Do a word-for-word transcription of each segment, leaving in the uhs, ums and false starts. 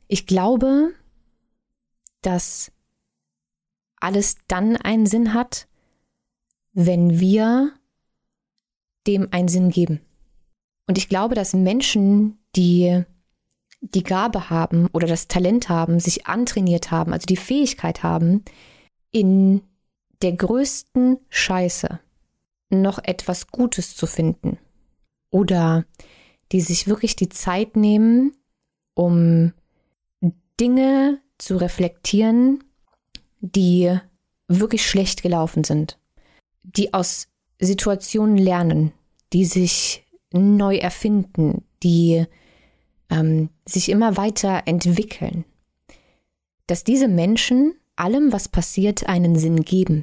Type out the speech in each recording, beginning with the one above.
Ich glaube, dass alles dann einen Sinn hat, wenn wir dem einen Sinn geben. Und ich glaube, dass Menschen, die die Gabe haben oder das Talent haben, sich antrainiert haben, also die Fähigkeit haben, in der größten Scheiße noch etwas Gutes zu finden. Oder die sich wirklich die Zeit nehmen, um Dinge zu reflektieren, die wirklich schlecht gelaufen sind. Die aus Situationen lernen, die sich neu erfinden, die ähm, sich immer weiter entwickeln. Dass diese Menschen allem, was passiert, einen Sinn geben.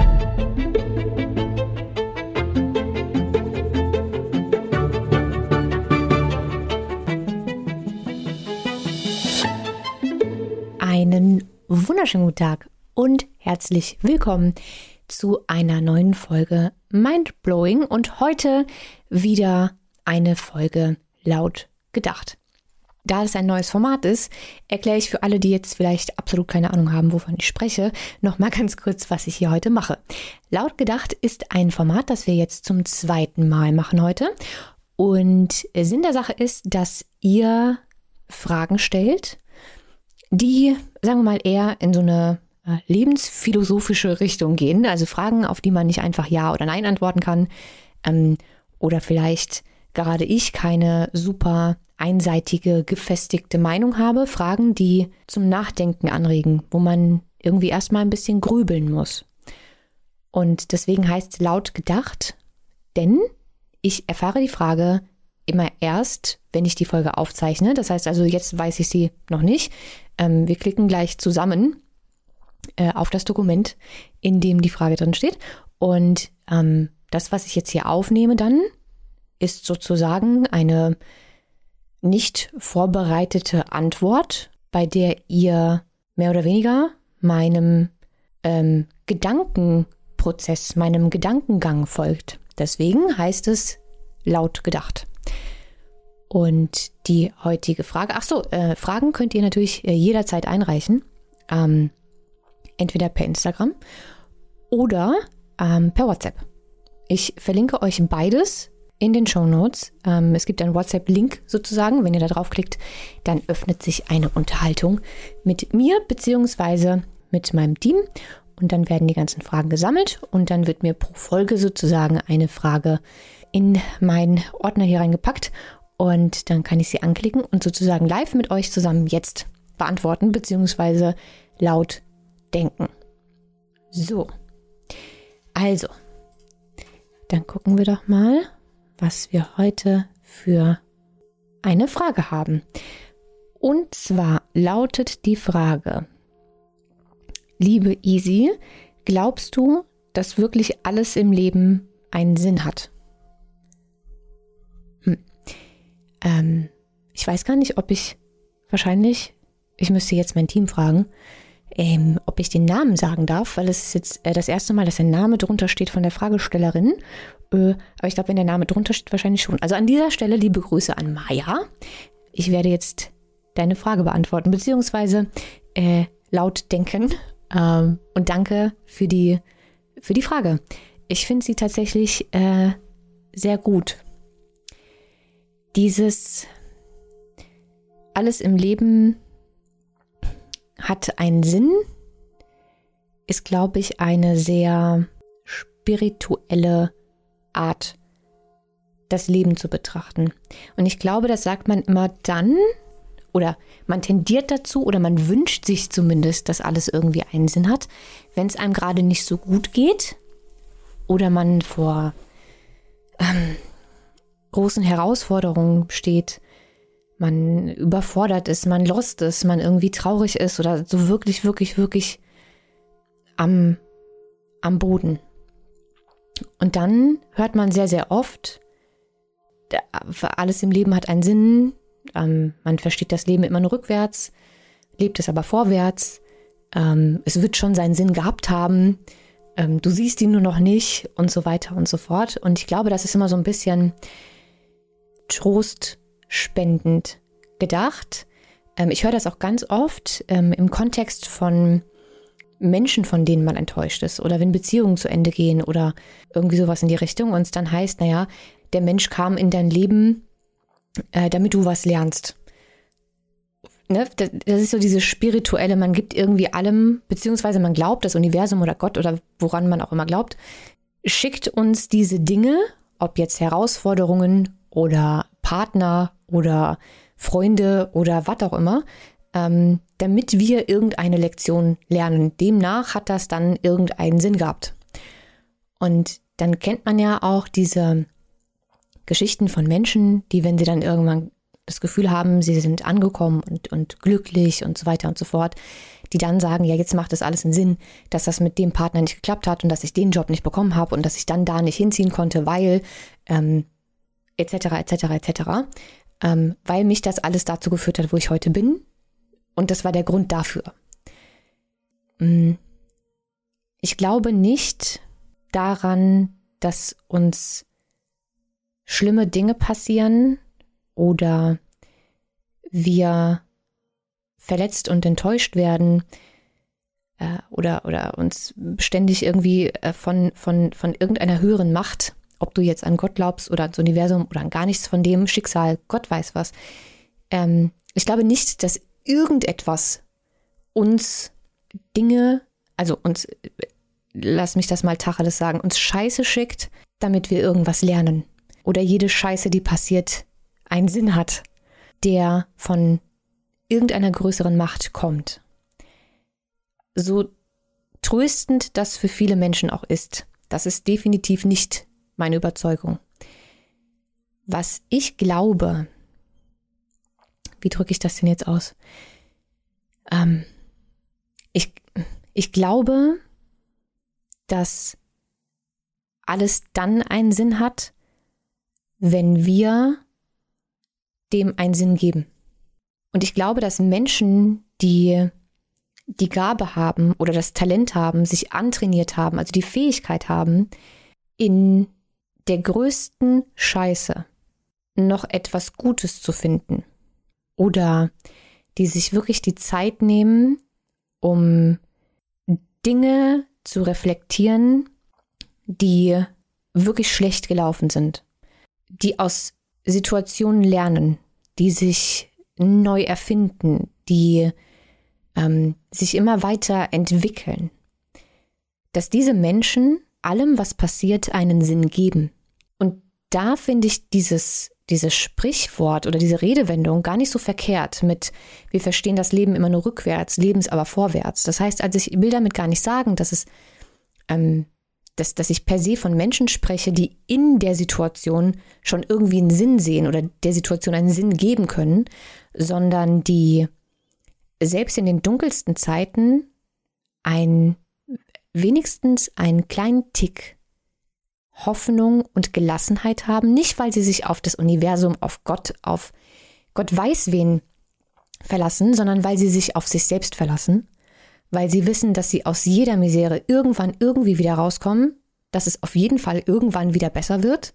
Einen wunderschönen guten Tag und herzlich willkommen zu einer neuen Folge Mindblowing und heute wieder eine Folge laut gedacht. Da es ein neues Format ist, erkläre ich für alle, die jetzt vielleicht absolut keine Ahnung haben, wovon ich spreche, nochmal ganz kurz, was ich hier heute mache. Laut gedacht ist ein Format, das wir jetzt zum zweiten Mal machen heute. Und Sinn der Sache ist, dass ihr Fragen stellt, die, sagen wir mal, eher in so eine äh, lebensphilosophische Richtung gehen. Also Fragen, auf die man nicht einfach Ja oder Nein antworten kann. Ähm, oder vielleicht gerade ich keine super einseitige, gefestigte Meinung habe. Fragen, die zum Nachdenken anregen, wo man irgendwie erstmal ein bisschen grübeln muss. Und deswegen heißt es laut gedacht, denn ich erfahre die Frage immer erst, wenn ich die Folge aufzeichne. Das heißt also, jetzt weiß ich sie noch nicht. Ähm, wir klicken gleich zusammen äh, auf das Dokument, in dem die Frage drin steht. Und ähm, das, was ich jetzt hier aufnehme dann, ist sozusagen eine nicht vorbereitete Antwort, bei der ihr mehr oder weniger meinem ähm, Gedankenprozess, meinem Gedankengang folgt. Deswegen heißt es laut gedacht. Und die heutige Frage, ach so, äh, Fragen könnt ihr natürlich äh, jederzeit einreichen, ähm, entweder per Instagram oder ähm, per WhatsApp. Ich verlinke euch beides in den Shownotes. Ähm, es gibt einen WhatsApp-Link sozusagen. Wenn ihr da draufklickt, dann öffnet sich eine Unterhaltung mit mir beziehungsweise mit meinem Team. Und dann werden die ganzen Fragen gesammelt und dann wird mir pro Folge sozusagen eine Frage in meinen Ordner hier reingepackt. Und dann kann ich sie anklicken und sozusagen live mit euch zusammen jetzt beantworten beziehungsweise laut denken. So, also, dann gucken wir doch mal, was wir heute für eine Frage haben. Und zwar lautet die Frage: Liebe Easy, glaubst du, dass wirklich alles im Leben einen Sinn hat? Hm. Ähm, ich weiß gar nicht, ob ich wahrscheinlich, ich müsste jetzt mein Team fragen, ähm, ob ich den Namen sagen darf, weil es ist jetzt äh, das erste Mal, dass ein Name drunter steht von der Fragestellerin. Äh, aber ich glaube, wenn der Name drunter steht, wahrscheinlich schon. Also an dieser Stelle liebe Grüße an Maja. Ich werde jetzt deine Frage beantworten, beziehungsweise äh, laut denken. Ähm, und danke für die, für die Frage. Ich finde sie tatsächlich äh, sehr gut. Dieses alles im Leben hat einen Sinn, ist, glaube ich, eine sehr spirituelle Art, das Leben zu betrachten. Und ich glaube, das sagt man immer dann, oder man tendiert dazu, oder man wünscht sich zumindest, dass alles irgendwie einen Sinn hat, wenn es einem gerade nicht so gut geht oder man vor ähm, großen Herausforderungen steht, man überfordert ist, man lost ist, man irgendwie traurig ist oder so wirklich, wirklich, wirklich am, am Boden. Und dann hört man sehr, sehr oft, alles im Leben hat einen Sinn, ähm, man versteht das Leben immer nur rückwärts, lebt es aber vorwärts, ähm, es wird schon seinen Sinn gehabt haben, ähm, du siehst ihn nur noch nicht und so weiter und so fort. Und ich glaube, das ist immer so ein bisschen trostspendend gedacht, Ähm, ich höre das auch ganz oft ähm, im Kontext von Menschen, von denen man enttäuscht ist oder wenn Beziehungen zu Ende gehen oder irgendwie sowas in die Richtung und es dann heißt, naja, der Mensch kam in dein Leben, äh, damit du was lernst. Ne? Das, das ist so dieses spirituelle, man gibt irgendwie allem, beziehungsweise man glaubt, das Universum oder Gott oder woran man auch immer glaubt, schickt uns diese Dinge, ob jetzt Herausforderungen oder Partner oder Freunde oder was auch immer, ähm, damit wir irgendeine Lektion lernen. Demnach hat das dann irgendeinen Sinn gehabt. Und dann kennt man ja auch diese Geschichten von Menschen, die, wenn sie dann irgendwann das Gefühl haben, sie sind angekommen und, und glücklich und so weiter und so fort, die dann sagen, ja, jetzt macht das alles einen Sinn, dass das mit dem Partner nicht geklappt hat und dass ich den Job nicht bekommen habe und dass ich dann da nicht hinziehen konnte, weil ähm, et cetera et cetera et cetera, ähm, weil mich das alles dazu geführt hat, wo ich heute bin. Und das war der Grund dafür. Ich glaube nicht daran, dass uns schlimme Dinge passieren oder wir verletzt und enttäuscht werden äh, oder, oder uns ständig irgendwie äh, von, von, von irgendeiner höheren Macht, ob du jetzt an Gott glaubst oder ans Universum oder an gar nichts von dem, Schicksal, Gott weiß was. Ähm, ich glaube nicht, dass irgendetwas uns Dinge, also uns, lass mich das mal Tacheles sagen, uns Scheiße schickt, damit wir irgendwas lernen. Oder jede Scheiße, die passiert, einen Sinn hat, der von irgendeiner größeren Macht kommt. So tröstend das für viele Menschen auch ist, das ist definitiv nicht meine Überzeugung. Was ich glaube, wie drücke ich das denn jetzt aus? Ähm, ich, ich glaube, dass alles dann einen Sinn hat, wenn wir dem einen Sinn geben. Und ich glaube, dass Menschen, die die Gabe haben oder das Talent haben, sich antrainiert haben, also die Fähigkeit haben, in der größten Scheiße noch etwas Gutes zu finden. Oder die sich wirklich die Zeit nehmen, um Dinge zu reflektieren, die wirklich schlecht gelaufen sind. Die aus Situationen lernen, die sich neu erfinden, die ähm, sich immer weiter entwickeln. Dass diese Menschen allem, was passiert, einen Sinn geben. Und da finde ich dieses dieses Sprichwort oder diese Redewendung gar nicht so verkehrt mit, wir verstehen das Leben immer nur rückwärts, Leben ist aber vorwärts. Das heißt, also ich will damit gar nicht sagen, dass es, ähm, dass, dass ich per se von Menschen spreche, die in der Situation schon irgendwie einen Sinn sehen oder der Situation einen Sinn geben können, sondern die selbst in den dunkelsten Zeiten ein, wenigstens einen kleinen Tick Hoffnung und Gelassenheit haben, nicht weil sie sich auf das Universum, auf Gott, auf Gott weiß wen verlassen, sondern weil sie sich auf sich selbst verlassen, weil sie wissen, dass sie aus jeder Misere irgendwann irgendwie wieder rauskommen, dass es auf jeden Fall irgendwann wieder besser wird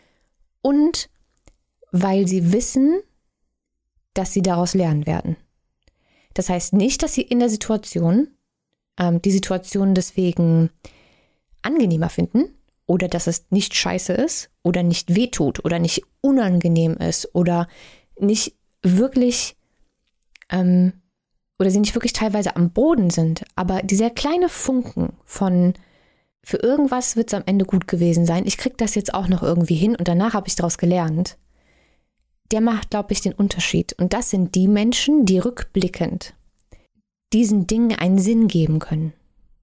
und weil sie wissen, dass sie daraus lernen werden. Das heißt nicht, dass sie in der Situation ähm, die Situation deswegen angenehmer finden, oder dass es nicht scheiße ist oder nicht wehtut oder nicht unangenehm ist oder nicht wirklich ähm, oder sie nicht wirklich teilweise am Boden sind. Aber dieser kleine Funken von für irgendwas wird es am Ende gut gewesen sein. Ich kriege das jetzt auch noch irgendwie hin und danach habe ich daraus gelernt. Der macht, glaube ich, den Unterschied. Und das sind die Menschen, die rückblickend diesen Dingen einen Sinn geben können.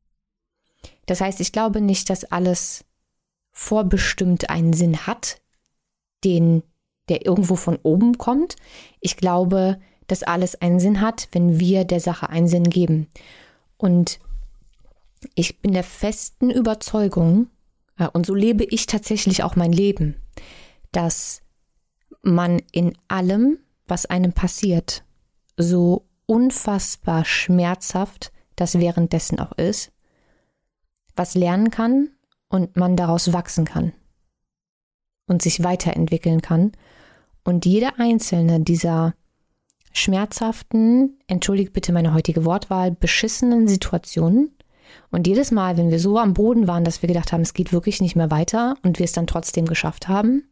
Das heißt, ich glaube nicht, dass alles vorbestimmt einen Sinn hat, den, der irgendwo von oben kommt. Ich glaube, dass alles einen Sinn hat, wenn wir der Sache einen Sinn geben. Und ich bin der festen Überzeugung, und so lebe ich tatsächlich auch mein Leben, dass man in allem, was einem passiert, so unfassbar schmerzhaft das währenddessen auch ist, was lernen kann, und man daraus wachsen kann und sich weiterentwickeln kann. Und jede einzelne dieser schmerzhaften, entschuldigt bitte meine heutige Wortwahl, beschissenen Situationen. Und jedes Mal, wenn wir so am Boden waren, dass wir gedacht haben, es geht wirklich nicht mehr weiter und wir es dann trotzdem geschafft haben,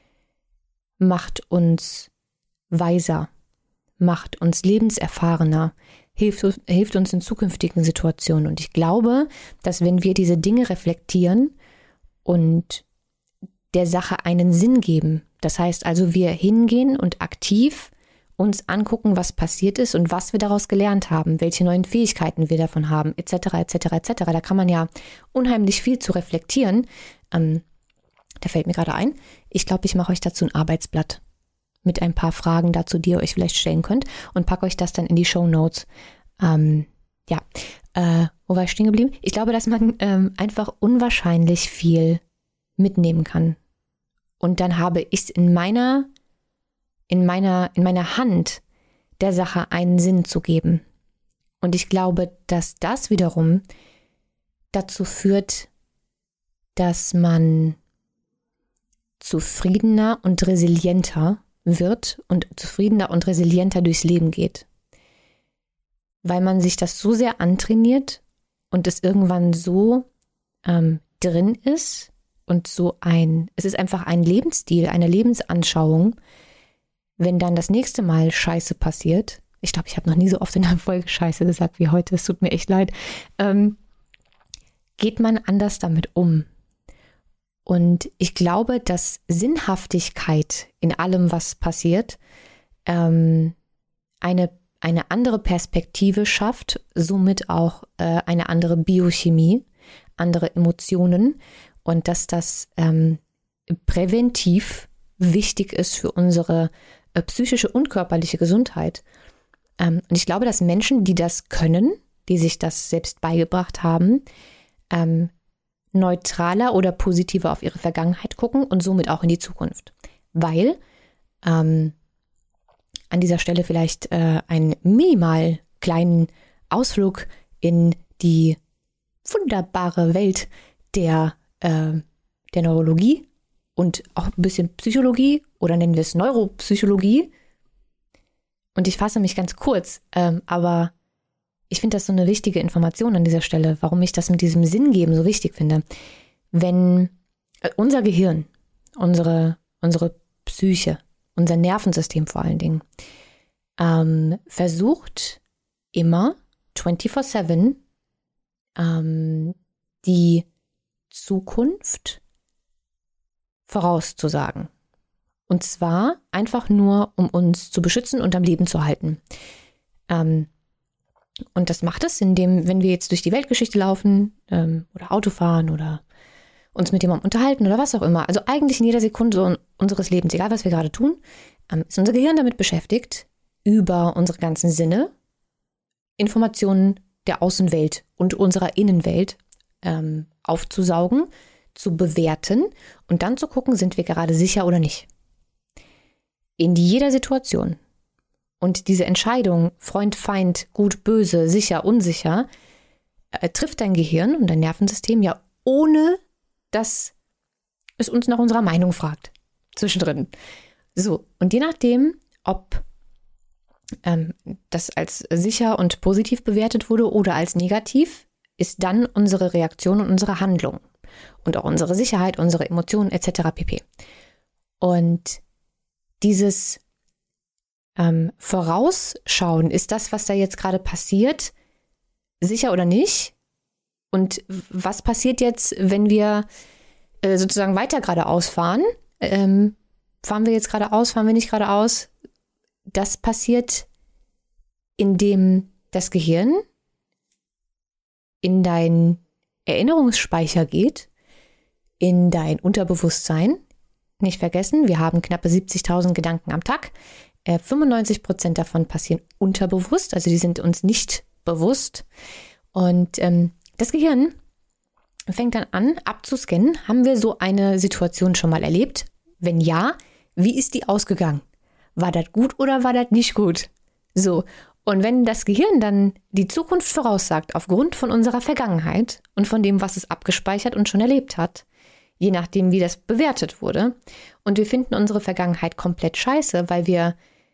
macht uns weiser, macht uns lebenserfahrener, hilft, hilft uns in zukünftigen Situationen. Und ich glaube, dass wenn wir diese Dinge reflektieren und der Sache einen Sinn geben, das heißt also, wir hingehen und aktiv uns angucken, was passiert ist und was wir daraus gelernt haben, welche neuen Fähigkeiten wir davon haben, et cetera, et cetera, et cetera. Da kann man ja unheimlich viel zu reflektieren. Ähm, da fällt mir gerade ein, ich glaube, ich mache euch dazu ein Arbeitsblatt mit ein paar Fragen dazu, die ihr euch vielleicht stellen könnt und packe euch das dann in die Shownotes. Ähm, ja, äh, wo war ich stehen geblieben? Ich glaube, dass man ähm, einfach unwahrscheinlich viel mitnehmen kann. Und dann habe ich es in meiner, in meiner, in meiner Hand, der Sache einen Sinn zu geben. Und ich glaube, dass das wiederum dazu führt, dass man zufriedener und resilienter wird und zufriedener und resilienter durchs Leben geht. Weil man sich das so sehr antrainiert und es irgendwann so ähm, drin ist und so ein, es ist einfach ein Lebensstil, eine Lebensanschauung, wenn dann das nächste Mal Scheiße passiert. Ich glaube, ich habe noch nie so oft in einer Folge Scheiße gesagt wie heute, es tut mir echt leid. Ähm, geht man anders damit um. Und ich glaube, dass Sinnhaftigkeit in allem, was passiert, ähm, eine, eine andere Perspektive schafft, somit auch äh, eine andere Biochemie, andere Emotionen und dass das ähm, präventiv wichtig ist für unsere äh, psychische und körperliche Gesundheit. Ähm, und ich glaube, dass Menschen, die das können, die sich das selbst beigebracht haben, ähm, neutraler oder positiver auf ihre Vergangenheit gucken und somit auch in die Zukunft. Weil ähm, an dieser Stelle vielleicht äh, einen minimal kleinen Ausflug in die wunderbare Welt der, äh, der Neurologie und auch ein bisschen Psychologie oder nennen wir es Neuropsychologie. Und ich fasse mich ganz kurz, ähm, aber ich finde das so eine wichtige Information an dieser Stelle, warum ich das mit diesem Sinn geben so wichtig finde. Wenn unser Gehirn, unsere, unsere Psyche, unser Nervensystem vor allen Dingen, ähm, versucht immer vierundzwanzig sieben ähm, die Zukunft vorauszusagen. Und zwar einfach nur, um uns zu beschützen und am Leben zu halten. Ähm, Und das macht es, indem, wenn wir jetzt durch die Weltgeschichte laufen ähm, oder Auto fahren oder uns mit jemandem unterhalten oder was auch immer, also eigentlich in jeder Sekunde unseres Lebens, egal was wir gerade tun, ähm, ist unser Gehirn damit beschäftigt, über unsere ganzen Sinne Informationen der Außenwelt und unserer Innenwelt ähm, aufzusaugen, zu bewerten und dann zu gucken, sind wir gerade sicher oder nicht. In jeder Situation. Und diese Entscheidung, Freund, Feind, gut, böse, sicher, unsicher, äh, trifft dein Gehirn und dein Nervensystem ja, ohne dass es uns nach unserer Meinung fragt. Zwischendrin. So, und je nachdem, ob ähm, das als sicher und positiv bewertet wurde oder als negativ, ist dann unsere Reaktion und unsere Handlung. Und auch unsere Sicherheit, unsere Emotionen et cetera pp. Und dieses Ähm, vorausschauen, ist das, was da jetzt gerade passiert, sicher oder nicht? Und was passiert jetzt, wenn wir äh, sozusagen weiter geradeaus fahren? Ähm, fahren wir jetzt geradeaus, fahren wir nicht geradeaus? Das passiert, indem das Gehirn in dein Erinnerungsspeicher geht, in dein Unterbewusstsein. Nicht vergessen, wir haben knappe siebzigtausend Gedanken am Tag. fünfundneunzig Prozent davon passieren unterbewusst, also die sind uns nicht bewusst. Und ähm, das Gehirn fängt dann an, abzuscannen. Haben wir so eine Situation schon mal erlebt? Wenn ja, wie ist die ausgegangen? War das gut oder war das nicht gut? So, und wenn das Gehirn dann die Zukunft voraussagt, aufgrund von unserer Vergangenheit und von dem, was es abgespeichert und schon erlebt hat, je nachdem, wie das bewertet wurde, und wir finden unsere Vergangenheit komplett scheiße, weil wir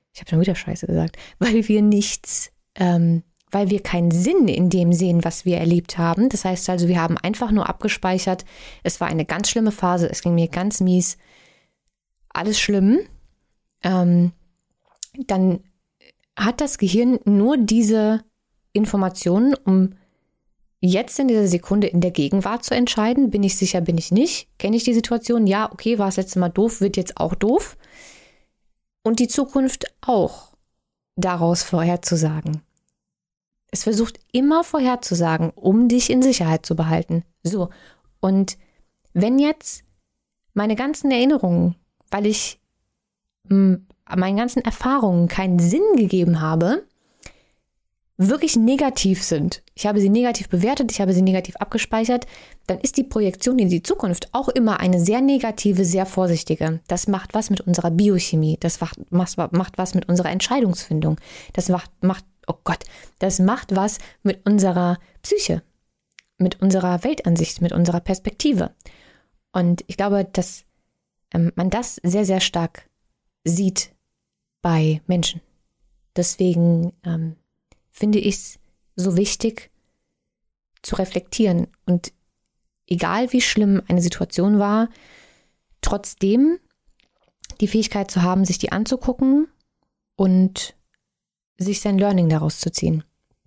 ich habe schon wieder Scheiße gesagt, weil wir nichts, ähm, weil wir keinen Sinn in dem sehen, was wir erlebt haben. Das heißt also, wir haben einfach nur abgespeichert, es war eine ganz schlimme Phase, es ging mir ganz mies, alles schlimm. Ähm, dann hat das Gehirn nur diese Informationen, um jetzt in dieser Sekunde in der Gegenwart zu entscheiden, bin ich sicher, bin ich nicht, kenne ich die Situation, ja, okay, war das letzte Mal doof, wird jetzt auch doof. Und die Zukunft auch daraus vorherzusagen. Es versucht immer vorherzusagen, um dich in Sicherheit zu behalten. So, und wenn jetzt meine ganzen Erinnerungen, weil ich mh, meinen ganzen Erfahrungen keinen Sinn gegeben habe, wirklich negativ sind, ich habe sie negativ bewertet, ich habe sie negativ abgespeichert, dann ist die Projektion in die Zukunft auch immer eine sehr negative, sehr vorsichtige. Das macht was mit unserer Biochemie, das macht, macht was mit unserer Entscheidungsfindung, das macht, macht, oh Gott, das macht was mit unserer Psyche, mit unserer Weltansicht, mit unserer Perspektive. Und ich glaube, dass ähm, man das sehr, sehr stark sieht bei Menschen. Deswegen ähm, finde ich es so wichtig zu reflektieren und egal wie schlimm eine Situation war, trotzdem die Fähigkeit zu haben, sich die anzugucken und sich sein Learning daraus zu ziehen,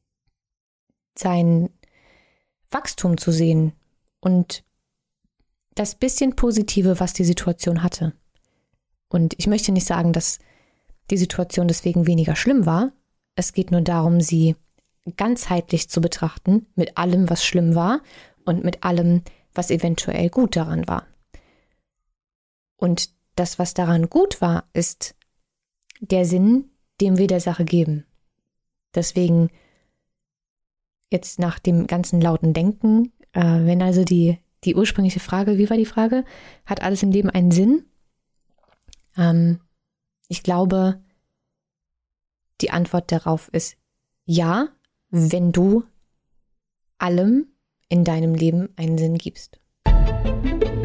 sein Wachstum zu sehen und das bisschen Positive, was die Situation hatte. Und ich möchte nicht sagen, dass die Situation deswegen weniger schlimm war. Es geht nur darum, sie ganzheitlich zu betrachten, mit allem, was schlimm war und mit allem, was eventuell gut daran war. Und das, was daran gut war, ist der Sinn, den wir der Sache geben. Deswegen jetzt nach dem ganzen lauten Denken, äh, wenn also die, die ursprüngliche Frage, wie war die Frage? Hat alles im Leben einen Sinn? Ähm, ich glaube, die Antwort darauf ist ja, wenn du allem in deinem Leben einen Sinn gibst.